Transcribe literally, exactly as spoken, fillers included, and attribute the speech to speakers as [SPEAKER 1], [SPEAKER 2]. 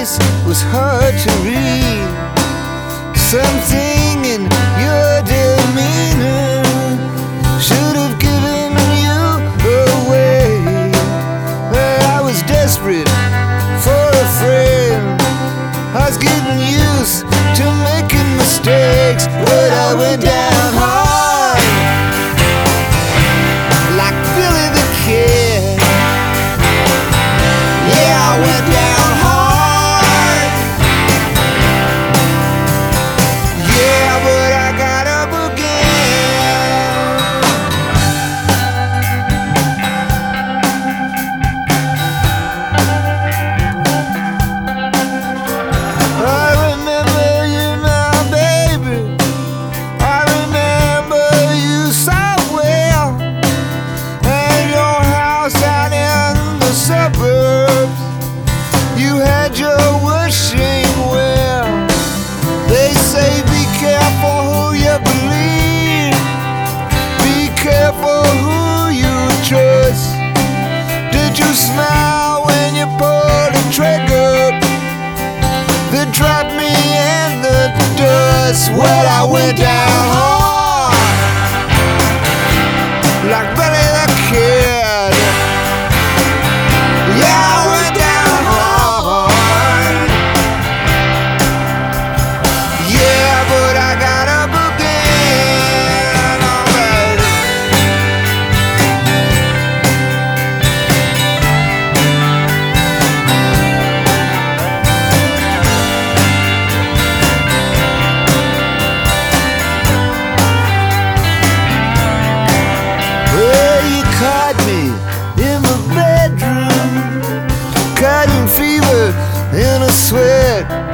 [SPEAKER 1] face was hard to read. Something in your demeanor should have given you away. I was desperate for a friend. I was getting used to making mistakes, but I went down hard, like Billy the Kid. Yeah, I went down hard. Yeah, but I got up again. I remember you now, baby. I remember you so well, and your house out in the suburbs. You had your wishing well. They say be careful who you believe, be careful who you trust. Did you smile when you pulled the trigger that dropped me in the dust? Well, I went down hard, like Billy the Kid. Yeah, I went down hard. Yeah, but I got up again. Alright. Well, you caught me in the bedroom, cutting fever in a sweat.